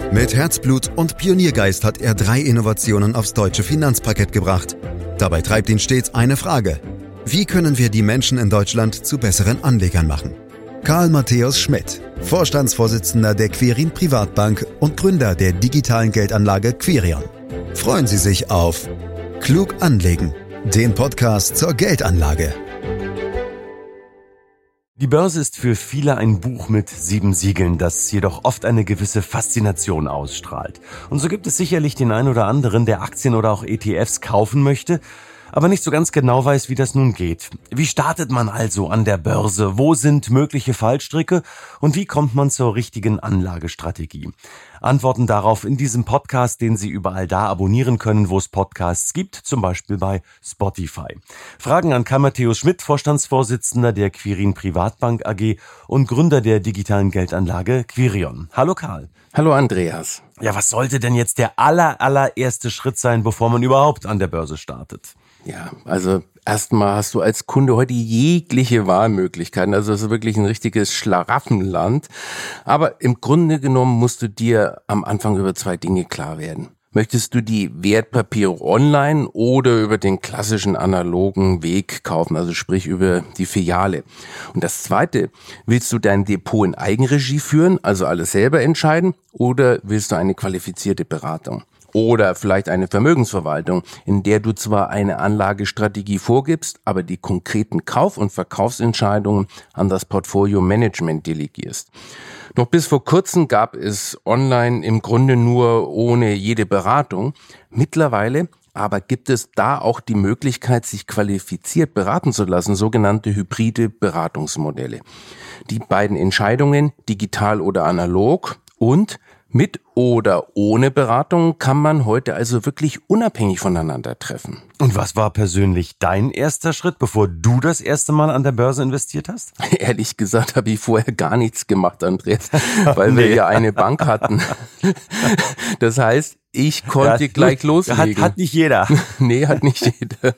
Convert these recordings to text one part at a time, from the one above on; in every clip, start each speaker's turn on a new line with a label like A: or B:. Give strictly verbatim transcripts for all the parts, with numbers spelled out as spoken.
A: Mit Herzblut und Pioniergeist hat er drei Innovationen aufs deutsche Finanzparkett gebracht. Dabei treibt ihn stets eine Frage: Wie können wir die Menschen in Deutschland zu besseren Anlegern machen? Karl Matthäus Schmidt, Vorstandsvorsitzender der Quirin Privatbank und Gründer der digitalen Geldanlage Quirion. Freuen Sie sich auf Klug anlegen, den Podcast zur Geldanlage.
B: Die Börse ist für viele ein Buch mit sieben Siegeln, das jedoch oft eine gewisse Faszination ausstrahlt. Und so gibt es sicherlich den einen oder anderen, der Aktien oder auch E T Fs kaufen möchte, aber nicht so ganz genau weiß, wie das nun geht. Wie startet man also an der Börse? Wo sind mögliche Fallstricke? Und wie kommt man zur richtigen Anlagestrategie? Antworten darauf in diesem Podcast, den Sie überall da abonnieren können, wo es Podcasts gibt, zum Beispiel bei Spotify. Fragen an Karl Matthäus Schmidt, Vorstandsvorsitzender der Quirin Privatbank A G und Gründer der digitalen Geldanlage Quirion. Hallo Karl.
C: Hallo Andreas.
B: Ja, was sollte denn jetzt der aller, allererste Schritt sein, bevor man überhaupt an der Börse startet?
C: Ja, also erstmal hast du als Kunde heute jegliche Wahlmöglichkeiten. Also es ist wirklich ein richtiges Schlaraffenland. Aber im Grunde genommen musst du dir am Anfang über zwei Dinge klar werden. Möchtest du die Wertpapiere online oder über den klassischen analogen Weg kaufen, also sprich über die Filiale? Und das Zweite, willst du dein Depot in Eigenregie führen, also alles selber entscheiden, oder willst du eine qualifizierte Beratung? Oder vielleicht eine Vermögensverwaltung, in der du zwar eine Anlagestrategie vorgibst, aber die konkreten Kauf- und Verkaufsentscheidungen an das Portfolio-Management delegierst. Noch bis vor kurzem gab es online im Grunde nur ohne jede Beratung. Mittlerweile aber gibt es da auch die Möglichkeit, sich qualifiziert beraten zu lassen, sogenannte hybride Beratungsmodelle. Die beiden Entscheidungen, digital oder analog und mit oder ohne Beratung, kann man heute also wirklich unabhängig voneinander treffen.
B: Und was war persönlich dein erster Schritt, bevor du das erste Mal an der Börse investiert hast?
C: Ehrlich gesagt habe ich vorher gar nichts gemacht, Andreas, weil nee. wir ja eine Bank hatten. Das heißt, ich konnte ja, gleich loslegen.
B: Hat, hat nicht jeder.
C: Nee, hat nicht jeder.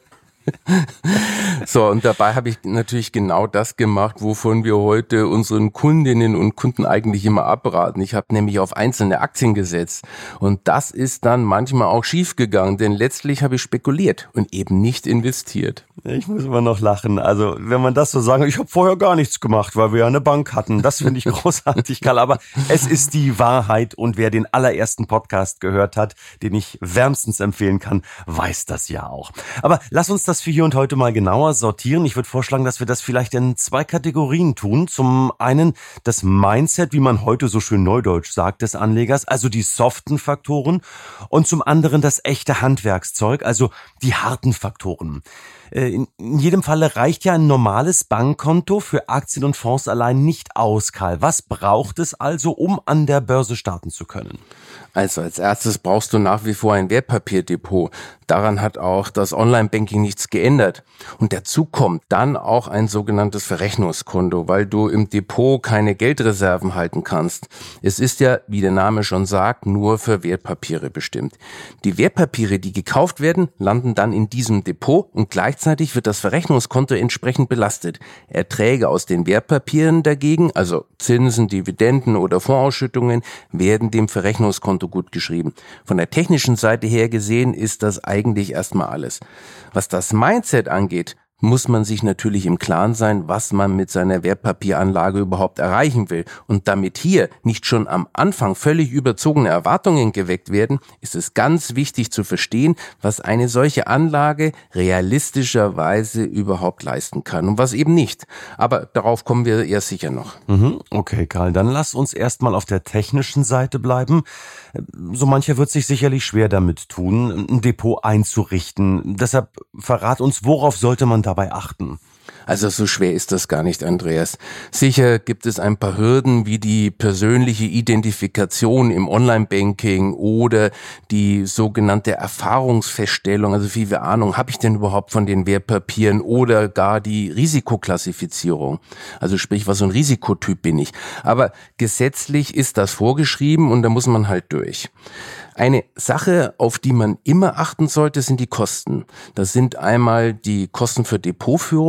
C: So, und dabei habe ich natürlich genau das gemacht, wovon wir heute unseren Kundinnen und Kunden eigentlich immer abraten. Ich habe nämlich auf einzelne Aktien gesetzt und das ist dann manchmal auch schief gegangen, denn letztlich habe ich spekuliert und eben nicht investiert.
B: Ich muss immer noch lachen. Also wenn man das so sagen, ich habe vorher gar nichts gemacht, weil wir ja eine Bank hatten. Das finde ich großartig, Karl. Aber es ist die Wahrheit und wer den allerersten Podcast gehört hat, den ich wärmstens empfehlen kann, weiß das ja auch. Aber lass uns das für hier und heute mal genauer sortieren. Ich würde vorschlagen, dass wir das vielleicht in zwei Kategorien tun. Zum einen das Mindset, wie man heute so schön neudeutsch sagt, des Anlegers, also die soften Faktoren. Und zum anderen das echte Handwerkszeug, also die harten Faktoren. In jedem Falle reicht ja ein normales Bankkonto für Aktien und Fonds allein nicht aus, Karl. Was braucht es also, um an der Börse starten zu können?
C: Also als erstes brauchst du nach wie vor ein Wertpapierdepot. Daran hat auch das Online-Banking nichts geändert. Und dazu kommt dann auch ein sogenanntes Verrechnungskonto, weil du im Depot keine Geldreserven halten kannst. Es ist ja, wie der Name schon sagt, nur für Wertpapiere bestimmt. Die Wertpapiere, die gekauft werden, landen dann in diesem Depot und gleichzeitig wird das Verrechnungskonto entsprechend belastet. Erträge aus den Wertpapieren dagegen, also Zinsen, Dividenden oder Fondsausschüttungen, werden dem Verrechnungskonto gut geschrieben. Von der technischen Seite her gesehen ist das eigentlich erstmal alles. Was das Mindset angeht, muss man sich natürlich im Klaren sein, was man mit seiner Wertpapieranlage überhaupt erreichen will. Und damit hier nicht schon am Anfang völlig überzogene Erwartungen geweckt werden, ist es ganz wichtig zu verstehen, was eine solche Anlage realistischerweise überhaupt leisten kann und was eben nicht. Aber darauf kommen wir eher sicher noch.
B: Okay, Karl, dann lass uns erstmal auf der technischen Seite bleiben. So mancher wird sich sicherlich schwer damit tun, ein Depot einzurichten. Deshalb verrat uns, worauf sollte man dabei achten?
C: Also so schwer ist das gar nicht, Andreas. Sicher gibt es ein paar Hürden wie die persönliche Identifikation im Online-Banking oder die sogenannte Erfahrungsfeststellung, also wie viel Ahnung habe ich denn überhaupt von den Wertpapieren oder gar die Risikoklassifizierung. Also sprich, was für ein Risikotyp bin ich. Aber gesetzlich ist das vorgeschrieben und da muss man halt durch. Eine Sache, auf die man immer achten sollte, sind die Kosten. Das sind einmal die Kosten für Depotführung und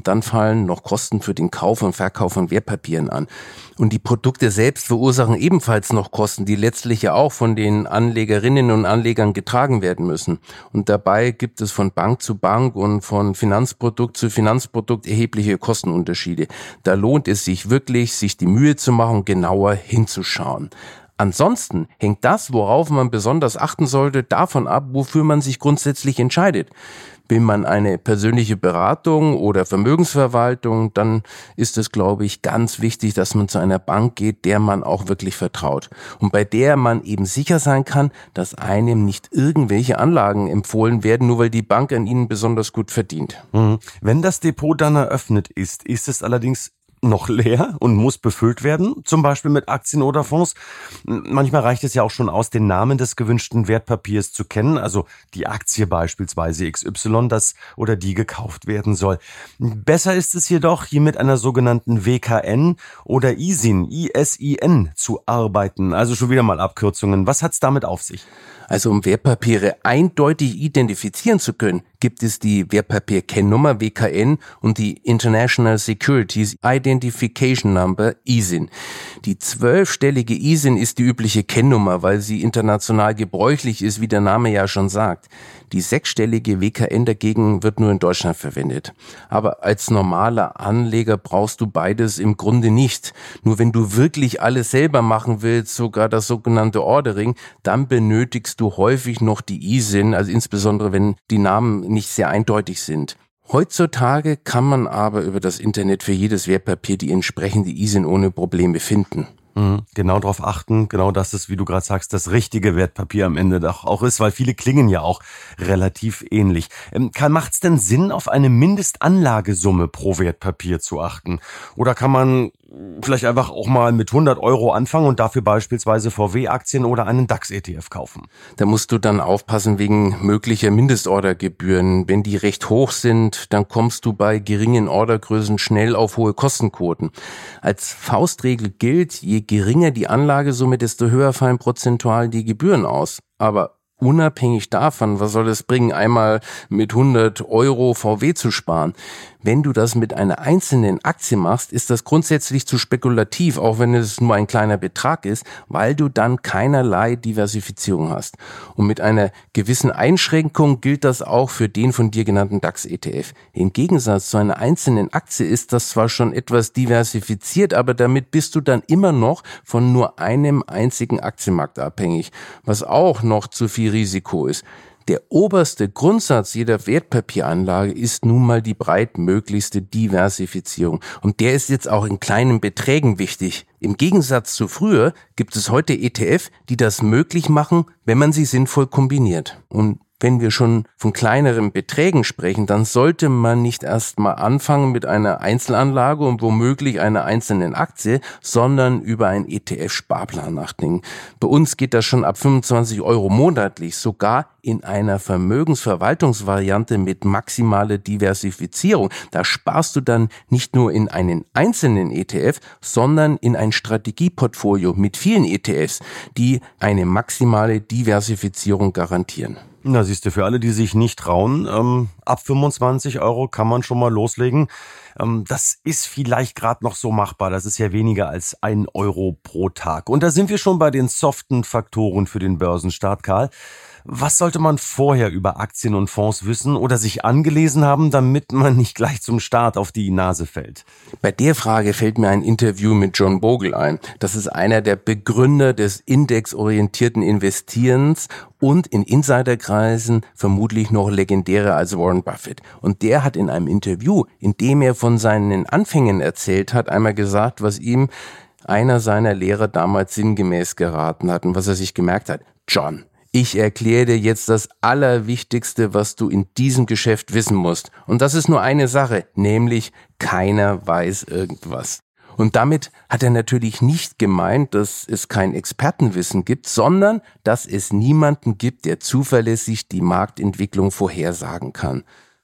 C: und dann fallen noch Kosten für den Kauf und Verkauf von Wertpapieren an. Und die Produkte selbst verursachen ebenfalls noch Kosten, die letztlich ja auch von den Anlegerinnen und Anlegern getragen werden müssen. Und dabei gibt es von Bank zu Bank und von Finanzprodukt zu Finanzprodukt erhebliche Kostenunterschiede. Da lohnt es sich wirklich, sich die Mühe zu machen, genauer hinzuschauen. Ansonsten hängt das, worauf man besonders achten sollte, davon ab, wofür man sich grundsätzlich entscheidet. Will man eine persönliche Beratung oder Vermögensverwaltung, dann ist es, glaube ich, ganz wichtig, dass man zu einer Bank geht, der man auch wirklich vertraut. Und bei der man eben sicher sein kann, dass einem nicht irgendwelche Anlagen empfohlen werden, nur weil die Bank an ihnen besonders gut verdient.
B: Mhm. Wenn das Depot dann eröffnet ist, ist es allerdings noch leer und muss befüllt werden, zum Beispiel mit Aktien oder Fonds. Manchmal reicht es ja auch schon aus, den Namen des gewünschten Wertpapiers zu kennen, also die Aktie beispielsweise X Y, das oder die gekauft werden soll. Besser ist es jedoch, hier mit einer sogenannten W K N oder I S I N, I S I N zu arbeiten, also schon wieder mal Abkürzungen. Was hat's damit auf sich?
C: Also um Wertpapiere eindeutig identifizieren zu können, gibt es die Wertpapierkennnummer W K N und die International Securities Identification Number I S I N. Die zwölfstellige I S I N ist die übliche Kennnummer, weil sie international gebräuchlich ist, wie der Name ja schon sagt. Die sechsstellige W K N dagegen wird nur in Deutschland verwendet. Aber als normaler Anleger brauchst du beides im Grunde nicht. Nur wenn du wirklich alles selber machen willst, sogar das sogenannte Ordering, dann benötigst du häufig noch die I S I N, also insbesondere wenn die Namen nicht sehr eindeutig sind. Heutzutage kann man aber über das Internet für jedes Wertpapier die entsprechende I S I N ohne Probleme finden.
B: Genau darauf achten, genau das ist, wie du gerade sagst, das richtige Wertpapier am Ende doch auch ist, weil viele klingen ja auch relativ ähnlich. Ähm, macht es denn Sinn, auf eine Mindestanlagesumme pro Wertpapier zu achten? Oder kann man vielleicht einfach auch mal mit hundert Euro anfangen und dafür beispielsweise V W-Aktien oder einen DAX-E T F kaufen?
C: Da musst du dann aufpassen wegen möglicher Mindestordergebühren. Wenn die recht hoch sind, dann kommst du bei geringen Ordergrößen schnell auf hohe Kostenquoten. Als Faustregel gilt, je geringer die Anlagesumme, desto höher fallen prozentual die Gebühren aus. Aber unabhängig davon, was soll es bringen, einmal mit hundert Euro V W zu sparen? Wenn du das mit einer einzelnen Aktie machst, ist das grundsätzlich zu spekulativ, auch wenn es nur ein kleiner Betrag ist, weil du dann keinerlei Diversifizierung hast. Und mit einer gewissen Einschränkung gilt das auch für den von dir genannten DAX-E T F. Im Gegensatz zu einer einzelnen Aktie ist das zwar schon etwas diversifiziert, aber damit bist du dann immer noch von nur einem einzigen Aktienmarkt abhängig, was auch noch zu viel Risiko ist. Der oberste Grundsatz jeder Wertpapieranlage ist nun mal die breitmöglichste Diversifizierung. Und der ist jetzt auch in kleinen Beträgen wichtig. Im Gegensatz zu früher gibt es heute E T F, die das möglich machen, wenn man sie sinnvoll kombiniert. Und wenn wir schon von kleineren Beträgen sprechen, dann sollte man nicht erst mal anfangen mit einer Einzelanlage und womöglich einer einzelnen Aktie, sondern über einen E T F-Sparplan nachdenken. Bei uns geht das schon ab fünfundzwanzig Euro monatlich, sogar in einer Vermögensverwaltungsvariante mit maximaler Diversifizierung. Da sparst du dann nicht nur in einen einzelnen E T F, sondern in ein Strategieportfolio mit vielen E T Fs, die eine maximale Diversifizierung garantieren.
B: Na, siehst du, für alle, die sich nicht trauen, ähm, ab fünfundzwanzig Euro kann man schon mal loslegen. Ähm, das ist vielleicht gerade noch so machbar. Das ist ja weniger als ein Euro pro Tag. Und da sind wir schon bei den soften Faktoren für den Börsenstart, Karl. Was sollte man vorher über Aktien und Fonds wissen oder sich angelesen haben, damit man nicht gleich zum Start auf die Nase fällt?
C: Bei der Frage fällt mir ein Interview mit John Bogle ein. Das ist einer der Begründer des indexorientierten Investierens und in Insiderkreisen vermutlich noch legendärer als Warren Buffett. Und der hat in einem Interview, in dem er von seinen Anfängen erzählt hat, einmal gesagt, was ihm einer seiner Lehrer damals sinngemäß geraten hat und was er sich gemerkt hat. John, ich erkläre dir jetzt das Allerwichtigste, was du in diesem Geschäft wissen musst. Und das ist nur eine Sache, nämlich keiner weiß irgendwas. Und damit hat er natürlich nicht gemeint, dass es kein Expertenwissen gibt, sondern dass es niemanden gibt, der zuverlässig die Marktentwicklung vorhersagen kann.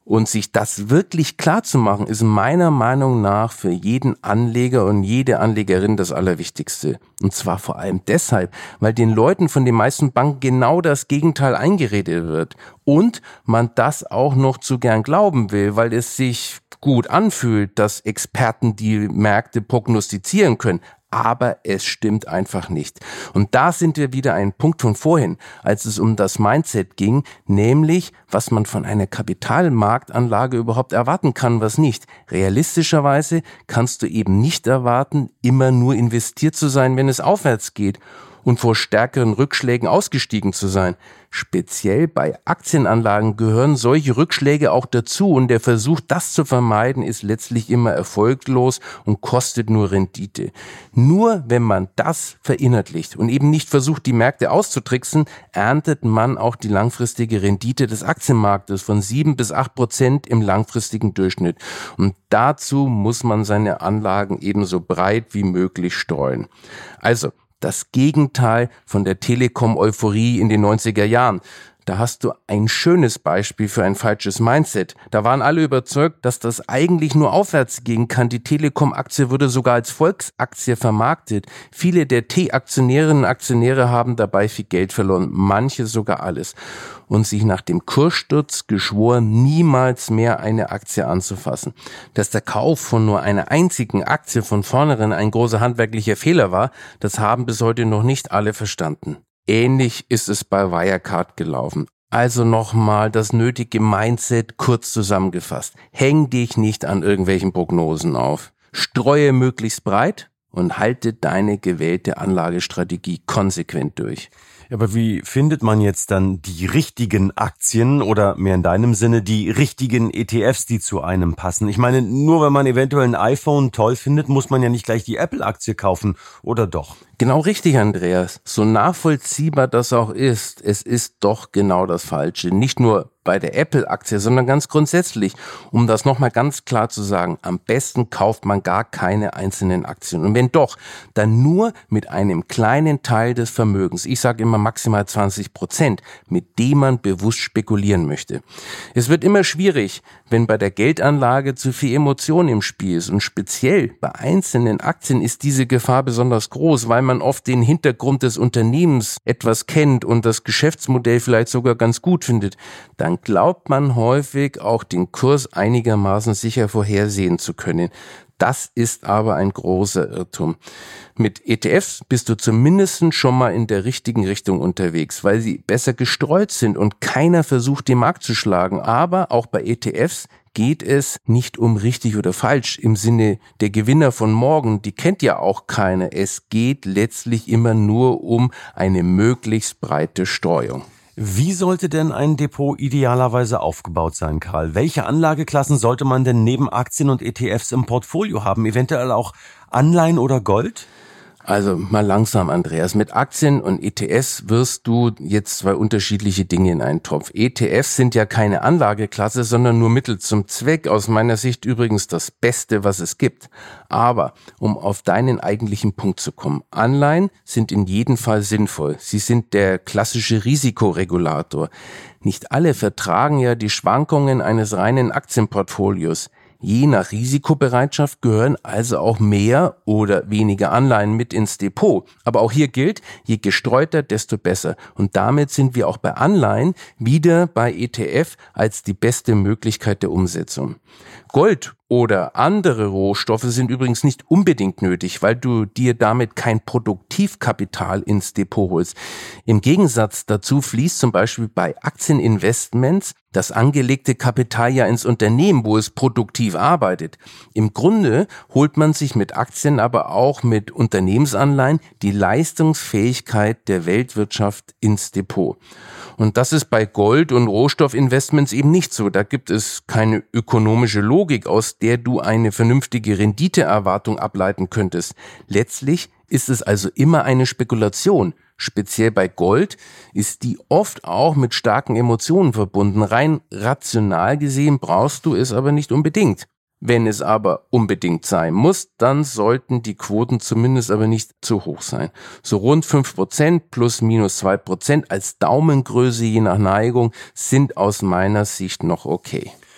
C: Und sich das wirklich klar zu machen, ist meiner Meinung nach für jeden Anleger und jede Anlegerin das Allerwichtigste. Und zwar vor allem deshalb, weil den Leuten von den meisten Banken genau das Gegenteil eingeredet wird. Und man das auch noch zu gern glauben will, weil es sich gut anfühlt, dass Experten die Märkte prognostizieren können. Aber es stimmt einfach nicht. Und da sind wir wieder ein Punkt von vorhin, als es um das Mindset ging, nämlich, was man von einer Kapitalmarktanlage überhaupt erwarten kann, was nicht. Realistischerweise kannst du eben nicht erwarten, immer nur investiert zu sein, wenn es aufwärts geht und vor stärkeren Rückschlägen ausgestiegen zu sein. Speziell bei Aktienanlagen gehören solche Rückschläge auch dazu und der Versuch, das zu vermeiden, ist letztlich immer erfolglos und kostet nur Rendite. Nur wenn man das verinnerlicht und eben nicht versucht, die Märkte auszutricksen, erntet man auch die langfristige Rendite des Aktienmarktes von sieben bis acht Prozent im langfristigen Durchschnitt. Und dazu muss man seine Anlagen ebenso breit wie möglich streuen. Also, das Gegenteil von der Telekom-Euphorie in den neunziger Jahren. Da hast du ein schönes Beispiel für ein falsches Mindset. Da waren alle überzeugt, dass das eigentlich nur aufwärts gehen kann. Die Telekom-Aktie wurde sogar als Volksaktie vermarktet. Viele der T-Aktionärinnen und Aktionäre haben dabei viel Geld verloren, manche sogar alles. Und sich nach dem Kurssturz geschworen, niemals mehr eine Aktie anzufassen. Dass der Kauf von nur einer einzigen Aktie von vornherein ein großer handwerklicher Fehler war, das haben bis heute noch nicht alle verstanden. Ähnlich ist es bei Wirecard gelaufen. Also nochmal das nötige Mindset kurz zusammengefasst. Häng dich nicht an irgendwelchen Prognosen auf. Streue möglichst breit und halte deine gewählte Anlagestrategie konsequent durch.
B: Aber wie findet man jetzt dann die richtigen Aktien oder mehr in deinem Sinne die richtigen E T Fs, die zu einem passen? Ich meine, nur wenn man eventuell ein iPhone toll findet, muss man ja nicht gleich die Apple-Aktie kaufen, oder doch?
C: Genau richtig, Andreas. So nachvollziehbar das auch ist, es ist doch genau das Falsche. Nicht nur bei der Apple-Aktie, sondern ganz grundsätzlich. Um das nochmal ganz klar zu sagen, am besten kauft man gar keine einzelnen Aktien. Und wenn doch, dann nur mit einem kleinen Teil des Vermögens. Ich sage immer maximal zwanzig Prozent, mit dem man bewusst spekulieren möchte. Es wird immer schwierig, wenn bei der Geldanlage zu viel Emotion im Spiel ist. Und speziell bei einzelnen Aktien ist diese Gefahr besonders groß, weil man oft den Hintergrund des Unternehmens etwas kennt und das Geschäftsmodell vielleicht sogar ganz gut findet. Dann glaubt man häufig, auch den Kurs einigermaßen sicher vorhersehen zu können. Das ist aber ein großer Irrtum. Mit E T Fs bist du zumindest schon mal in der richtigen Richtung unterwegs, weil sie besser gestreut sind und keiner versucht, den Markt zu schlagen. Aber auch bei E T Fs geht es nicht um richtig oder falsch im Sinne der Gewinner von morgen, die kennt ja auch keiner. Es geht letztlich immer nur um eine möglichst breite Streuung.
B: Wie sollte denn ein Depot idealerweise aufgebaut sein, Karl? Welche Anlageklassen sollte man denn neben Aktien und E T Fs im Portfolio haben? Eventuell auch Anleihen oder Gold?
C: Also mal langsam, Andreas. Mit Aktien und E T Fs wirst du jetzt zwei unterschiedliche Dinge in einen Topf. E T Fs sind ja keine Anlageklasse, sondern nur Mittel zum Zweck. Aus meiner Sicht übrigens das Beste, was es gibt. Aber um auf deinen eigentlichen Punkt zu kommen, Anleihen sind in jedem Fall sinnvoll. Sie sind der klassische Risikoregulator. Nicht alle vertragen ja die Schwankungen eines reinen Aktienportfolios. Je nach Risikobereitschaft gehören also auch mehr oder weniger Anleihen mit ins Depot. Aber auch hier gilt, je gestreuter, desto besser. Und damit sind wir auch bei Anleihen wieder bei E T F als die beste Möglichkeit der Umsetzung. Gold oder andere Rohstoffe sind übrigens nicht unbedingt nötig, weil du dir damit kein Produktivkapital ins Depot holst. Im Gegensatz dazu fließt zum Beispiel bei Aktieninvestments das angelegte Kapital ja ins Unternehmen, wo es produktiv arbeitet. Im Grunde holt man sich mit Aktien, aber auch mit Unternehmensanleihen die Leistungsfähigkeit der Weltwirtschaft ins Depot. Und das ist bei Gold- und Rohstoffinvestments eben nicht so. Da gibt es keine ökonomische Logik, aus der du eine vernünftige Renditeerwartung ableiten könntest. Letztlich ist es also immer eine Spekulation. Speziell bei Gold ist die oft auch mit starken Emotionen verbunden. Rein rational gesehen brauchst du es aber nicht unbedingt. Wenn es aber unbedingt sein muss, dann sollten die Quoten zumindest aber nicht zu hoch sein. So rund fünf Prozent plus minus zwei Prozent als Daumengröße je nach Neigung sind aus meiner Sicht noch okay.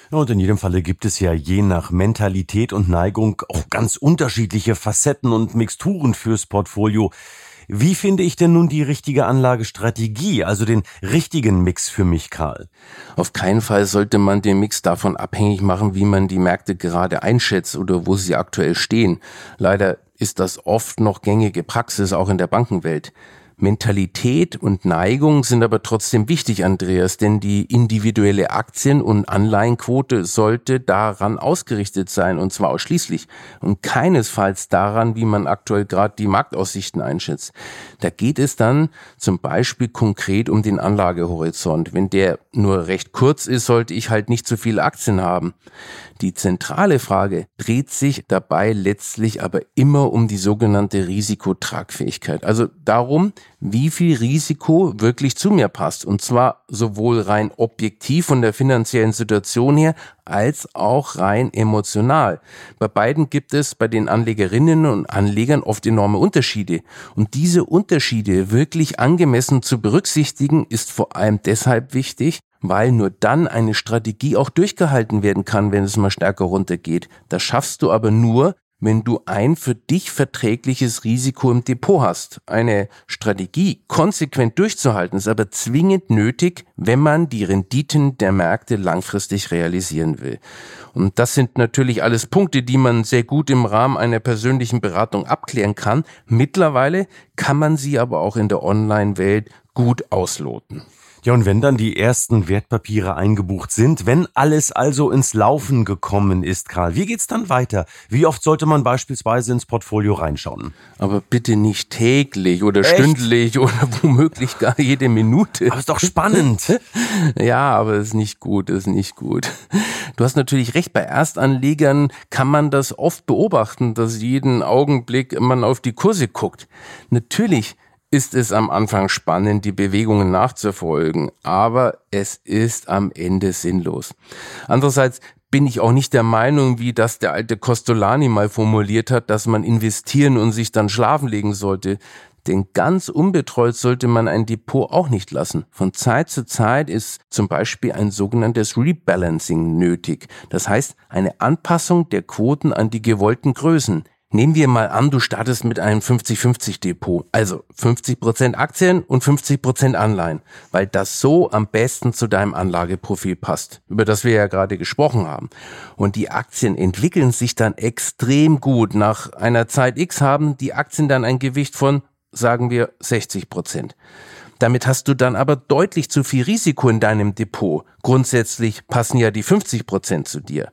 B: Ja, und in jedem Falle gibt es ja je nach Mentalität und Neigung auch ganz unterschiedliche Facetten und Mixturen fürs Portfolio. Wie finde ich denn nun die richtige Anlagestrategie, also den richtigen Mix für mich, Karl?
C: Auf keinen Fall sollte man den Mix davon abhängig machen, wie man die Märkte gerade einschätzt oder wo sie aktuell stehen. Leider ist das oft noch gängige Praxis, auch in der Bankenwelt. Mentalität und Neigung sind aber trotzdem wichtig, Andreas, denn die individuelle Aktien- und Anleihenquote sollte daran ausgerichtet sein, und zwar ausschließlich und keinesfalls daran, wie man aktuell gerade die Marktaussichten einschätzt. Da geht es dann zum Beispiel konkret um den Anlagehorizont. Wenn der nur recht kurz ist, sollte ich halt nicht zu viele Aktien haben. Die zentrale Frage dreht sich dabei letztlich aber immer um die sogenannte Risikotragfähigkeit. Also darum, wie viel Risiko wirklich zu mir passt. Und zwar sowohl rein objektiv von der finanziellen Situation her, als auch rein emotional. Bei beiden gibt es bei den Anlegerinnen und Anlegern oft enorme Unterschiede. Und diese Unterschiede wirklich angemessen zu berücksichtigen, ist vor allem deshalb wichtig, weil nur dann eine Strategie auch durchgehalten werden kann, wenn es mal stärker runtergeht. Das schaffst du aber nur, wenn du ein für dich verträgliches Risiko im Depot hast. Eine Strategie konsequent durchzuhalten ist aber zwingend nötig, wenn man die Renditen der Märkte langfristig realisieren will. Und das sind natürlich alles Punkte, die man sehr gut im Rahmen einer persönlichen Beratung abklären kann. Mittlerweile kann man sie aber auch in der Online-Welt gut ausloten.
B: Ja, und wenn dann die ersten Wertpapiere eingebucht sind, wenn alles also ins Laufen gekommen ist, Karl, wie geht's dann weiter? Wie oft sollte man beispielsweise ins Portfolio reinschauen?
C: Aber bitte nicht täglich oder
B: Echt?
C: stündlich oder womöglich gar jede Minute.
B: Aber ist doch spannend.
C: Ja, aber ist nicht gut, ist nicht gut. Du hast natürlich recht, bei Erstanlegern kann man das oft beobachten, dass jeden Augenblick man auf die Kurse guckt. Natürlich ist es am Anfang spannend, die Bewegungen nachzuverfolgen, aber es ist am Ende sinnlos. Andererseits bin ich auch nicht der Meinung, wie das der alte Costolani mal formuliert hat, dass man investieren und sich dann schlafen legen sollte. Denn ganz unbetreut sollte man ein Depot auch nicht lassen. Von Zeit zu Zeit ist zum Beispiel ein sogenanntes Rebalancing nötig. Das heißt, eine Anpassung der Quoten an die gewollten Größen. Nehmen wir mal an, du startest mit einem fünfzig fünfzig Depot, also fünfzig Prozent Aktien und fünfzig Prozent Anleihen, weil das so am besten zu deinem Anlageprofil passt, über das wir ja gerade gesprochen haben. Und die Aktien entwickeln sich dann extrem gut. Nach einer Zeit X haben die Aktien dann ein Gewicht von, sagen wir, sechzig Prozent. Damit hast du dann aber deutlich zu viel Risiko in deinem Depot. Grundsätzlich passen ja die fünfzig Prozent zu dir.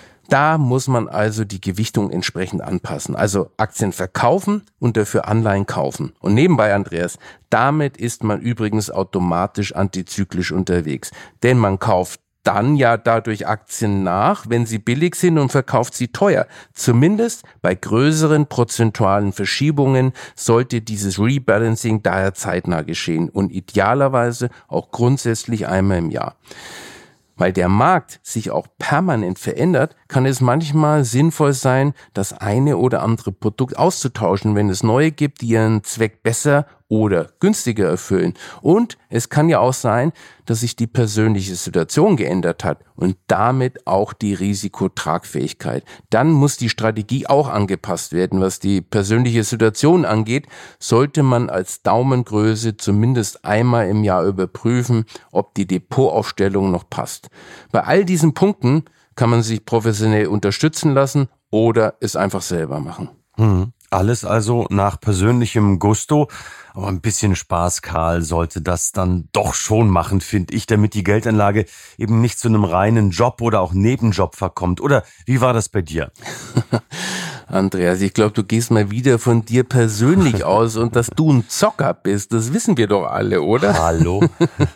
C: Da muss man also die Gewichtung entsprechend anpassen. Also Aktien verkaufen und dafür Anleihen kaufen. Und nebenbei, Andreas, damit ist man übrigens automatisch antizyklisch unterwegs. Denn man kauft dann ja dadurch Aktien nach, wenn sie billig sind, und verkauft sie teuer. Zumindest bei größeren prozentualen Verschiebungen sollte dieses Rebalancing daher zeitnah geschehen und idealerweise auch grundsätzlich einmal im Jahr. Weil der Markt sich auch permanent verändert, kann es manchmal sinnvoll sein, das eine oder andere Produkt auszutauschen, wenn es neue gibt, die ihren Zweck besser oder günstiger erfüllen. Und es kann ja auch sein, dass sich die persönliche Situation geändert hat und damit auch die Risikotragfähigkeit. Dann muss die Strategie auch angepasst werden. Was die persönliche Situation angeht, sollte man als Daumengröße zumindest einmal im Jahr überprüfen, ob die Depotaufstellung noch passt. Bei all diesen Punkten kann man sich professionell unterstützen lassen oder es einfach selber machen.
B: Hm. Alles also nach persönlichem Gusto, aber ein bisschen Spaß, Karl, sollte das dann doch schon machen, finde ich, damit die Geldanlage eben nicht zu einem reinen Job oder auch Nebenjob verkommt. Oder wie war das bei dir?
C: Andreas, ich glaube, du gehst mal wieder von dir persönlich aus und dass du ein Zocker bist, das wissen wir doch alle, oder?
B: Hallo?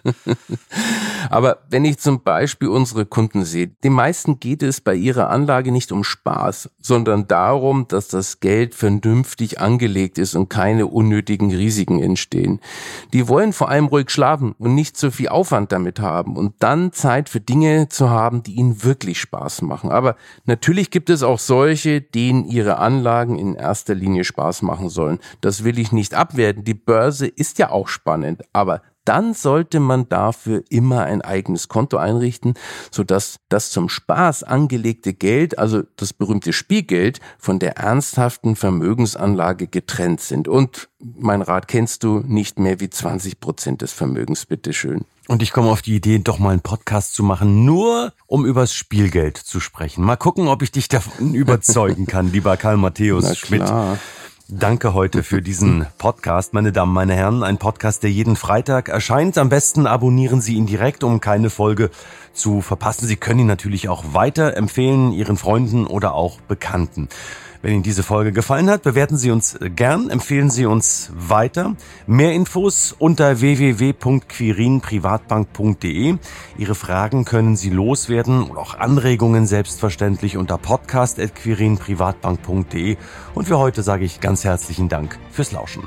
C: Aber wenn ich zum Beispiel unsere Kunden sehe, den meisten geht es bei ihrer Anlage nicht um Spaß, sondern darum, dass das Geld vernünftig angelegt ist und keine unnötigen Risiken entstehen. Die wollen vor allem ruhig schlafen und nicht so viel Aufwand damit haben und dann Zeit für Dinge zu haben, die ihnen wirklich Spaß machen. Aber natürlich gibt es auch solche, denen ihre Anlagen in erster Linie Spaß machen sollen. Das will ich nicht abwerten. Die Börse ist ja auch spannend, aber dann sollte man dafür immer ein eigenes Konto einrichten, sodass das zum Spaß angelegte Geld, also das berühmte Spielgeld, von der ernsthaften Vermögensanlage getrennt sind. Und mein Rat kennst du, nicht mehr wie zwanzig Prozent des Vermögens, bitteschön.
B: Und ich komme auf die Idee, doch mal einen Podcast zu machen, nur um übers Spielgeld zu sprechen. Mal gucken, ob ich dich davon überzeugen kann, lieber Karl Matthäus Schmidt. Danke heute für diesen Podcast, meine Damen, meine Herren. Ein Podcast, der jeden Freitag erscheint. Am besten abonnieren Sie ihn direkt, um keine Folge zu verpassen. Sie können ihn natürlich auch weiterempfehlen, Ihren Freunden oder auch Bekannten. Wenn Ihnen diese Folge gefallen hat, bewerten Sie uns gern, empfehlen Sie uns weiter. Mehr Infos unter w w w punkt quirin privatbank punkt d e. Ihre Fragen können Sie loswerden und auch Anregungen selbstverständlich unter podcast at quirin privatbank punkt d e. Und für heute sage ich ganz herzlichen Dank fürs Lauschen.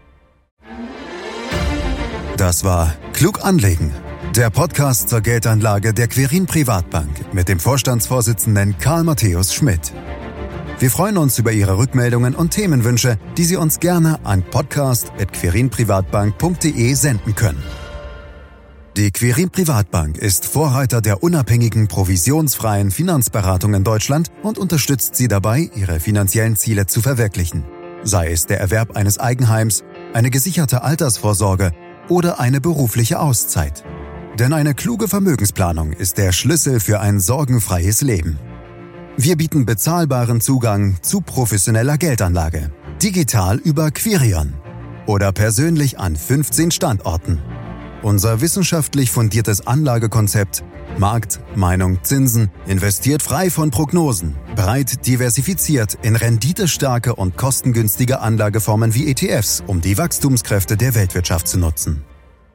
A: Das war Klug anlegen, der Podcast zur Geldanlage der Quirin Privatbank mit dem Vorstandsvorsitzenden Karl Matthäus Schmidt. Wir freuen uns über Ihre Rückmeldungen und Themenwünsche, die Sie uns gerne an podcast at quirin privatbank punkt d e senden können. Die Quirin Privatbank ist Vorreiter der unabhängigen, provisionsfreien Finanzberatung in Deutschland und unterstützt Sie dabei, Ihre finanziellen Ziele zu verwirklichen. Sei es der Erwerb eines Eigenheims, eine gesicherte Altersvorsorge oder eine berufliche Auszeit. Denn eine kluge Vermögensplanung ist der Schlüssel für ein sorgenfreies Leben. Wir bieten bezahlbaren Zugang zu professioneller Geldanlage. Digital über Quirion oder persönlich an fünfzehn Standorten. Unser wissenschaftlich fundiertes Anlagekonzept Markt, Meinung, Zinsen investiert frei von Prognosen, breit diversifiziert in renditestarke und kostengünstige Anlageformen wie E T Fs, um die Wachstumskräfte der Weltwirtschaft zu nutzen.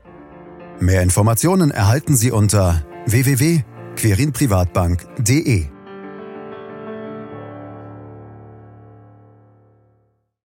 A: Mehr Informationen erhalten Sie unter w w w punkt quirin privatbank punkt d e.